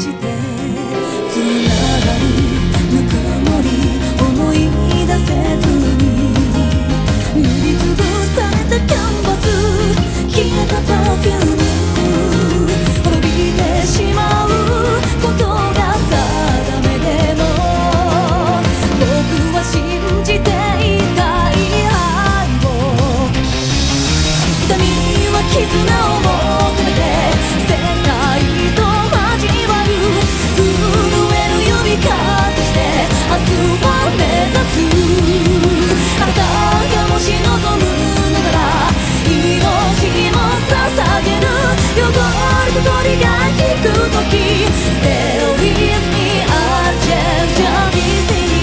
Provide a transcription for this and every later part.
してつながるぬくもり思い出せずに塗りつぶされたキャンバス消えたパフューム滅びてしまうことが定めでも僕は信じていたい愛を痛みは絆を求めて世界と交わる震える指かけして明日は目指すあなたがもし望むなら命も捧げる汚れた鳥が引く時 There is me I'll change everything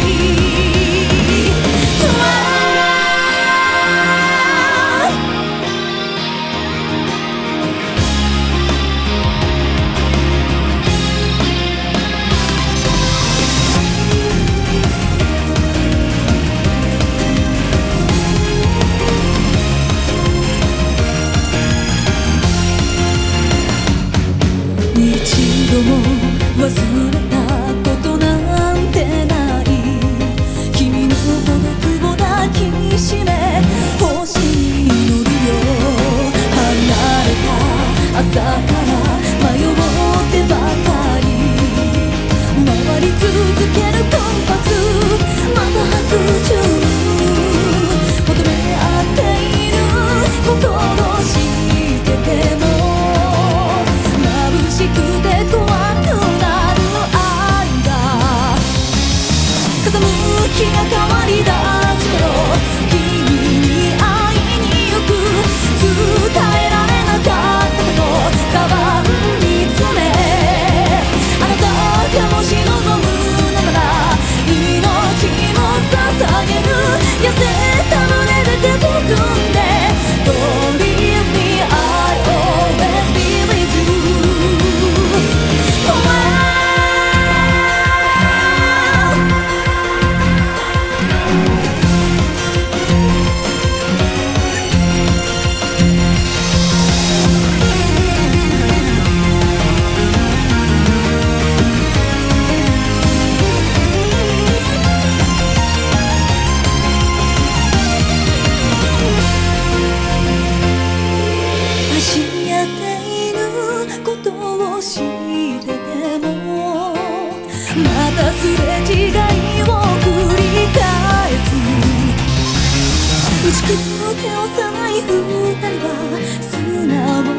一度も忘れたことなんてない君の孤独を抱きしめ星に乗るよ離れた朝から迷ってばかり回り続けるコンパスまた白昼求め合っている心してても眩しくて怖くなる愛が風向きが変わりだす頃君に会いに行く伝えられなかったことカバンに詰めあなたがもし望むなら命も捧げる痩せた胸で手を組んで Don't leave me I always be with you愛し合っていることを知っててもまたすれ違いを繰り返す打ちくって幼い二人は素直